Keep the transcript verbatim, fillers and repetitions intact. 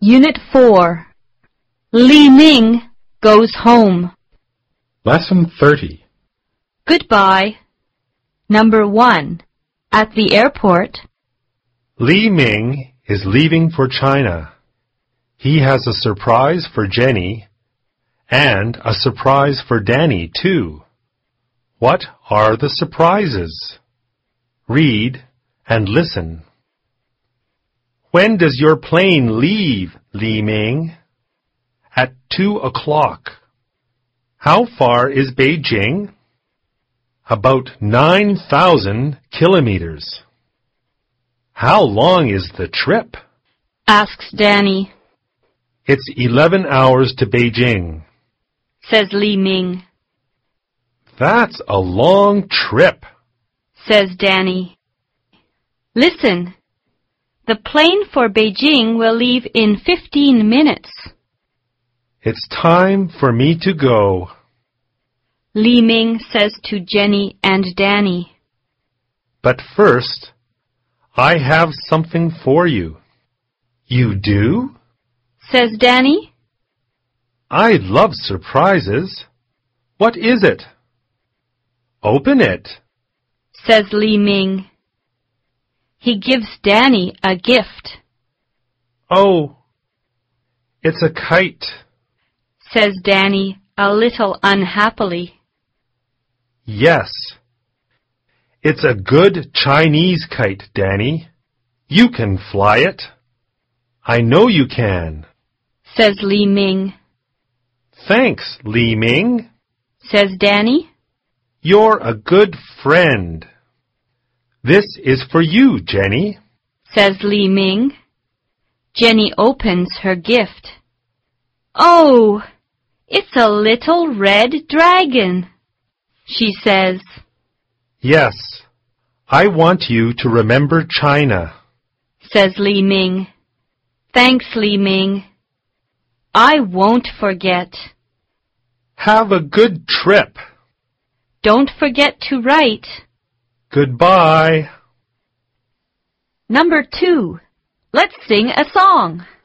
Unit four. Li Ming goes home. Lesson thirty. Goodbye. Number one. At the airport. Li Ming is leaving for China. He has a surprise for Jenny and a surprise for Danny, too. What are the surprises? Read and listen. When does your plane leave, Li Ming? At two o'clock. How far is Beijing? About nine thousand kilometers. How long is the trip? Asks Danny. It's eleven hours to Beijing. Says Li Ming. That's a long trip. Says Danny. Listen. The plane for Beijing will leave in fifteen minutes. It's time for me to go. Li Ming says to Jenny and Danny. But first, I have something for you. You do? Says Danny. I love surprises. What is it? Open it. Says Li Ming. He gives Danny a gift. Oh, it's a kite. Says Danny a little unhappily. Yes. It's a good Chinese kite, Danny. You can fly it. I know you can. Says Li Ming. Thanks, Li Ming. Says Danny. You're a good friend. This is for you, Jenny. Says Li Ming. Jenny opens her gift. Oh, it's a little red dragon, she says. Yes, I want you to remember China. Says Li Ming. Thanks, Li Ming. I won't forget. Have a good trip. Don't forget to write. Goodbye. Number two. Let's sing a song.